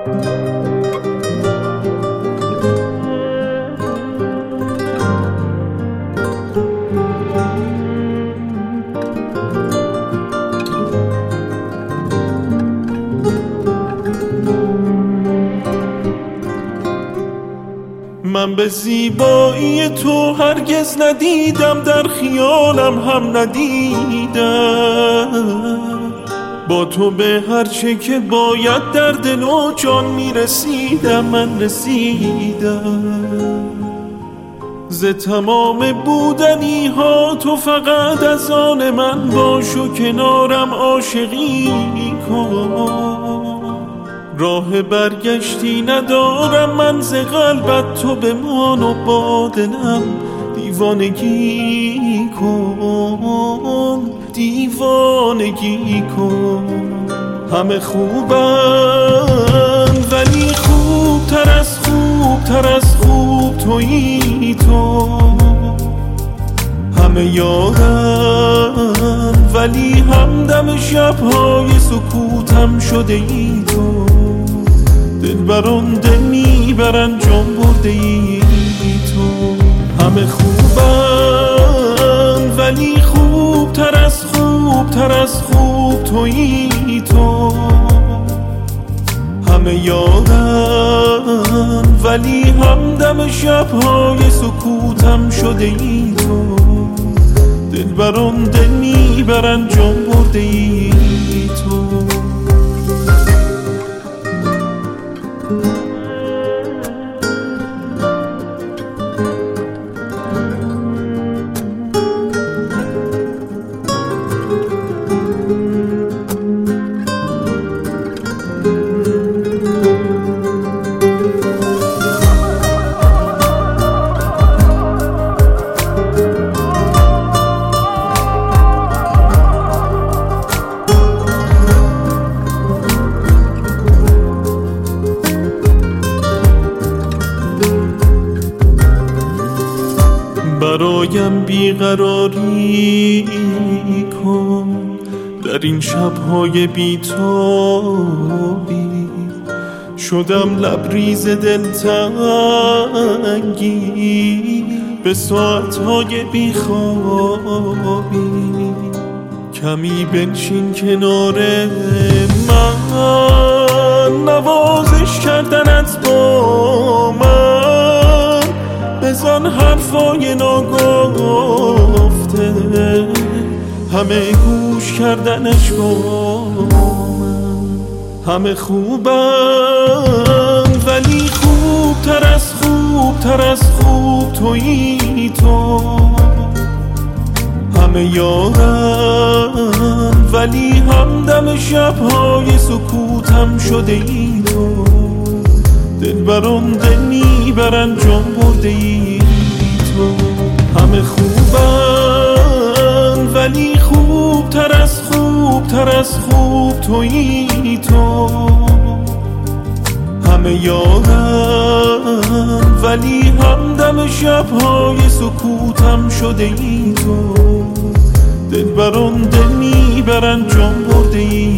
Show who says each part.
Speaker 1: من به زیبایی تو هرگز ندیدم، در خیالم هم ندیدم. با تو به هر چه که باید در دل و جان میرسیدم، من رسیدم. ز تمام بودنی ها تو فقط از آن من باش و کنارم عاشقی کن. راه برگشتی ندارم من ز قلبت، تو بمان و با دلم دیوانگی کن، دیوانگی کن. همه خوبن ولی خوبتر از خوبتر از خوب تویی تو. همه یارن ولی همدم شب‌های سکوتم شده ای تو. دلبران دل میبرن جان برده ای تو. همه خوبن ولی خوبتر از خوبتر از خوب تویی تو. همه یارن ولی همدم شب‌های سکوتم شده ای تو. دلبران دل میبرن جان برده ای تو. برایم بیقراری کن در این شب‌های بی‌تابی. شدم لبریز دلتنگی به ساعت‌های بیخوابی. کمی بنشین کنار من، نوازش کردنت با من. بزن حرفای ناگفته، همه گوش کردنش با من. همه خوبن ولی خوبتر از خوبتر از خوب تویی تو. همه یارن ولی همدم شب‌های سکوتم شده ای تو. دلبران دل میبرن جان برده ای تو. همه خوبن ولی خوبتر از خوبتر از خوب تویی تو. همه یارن ولی همدم شب‌های سکوتم شده ای تو. دلبران دل میبرن جان برده ای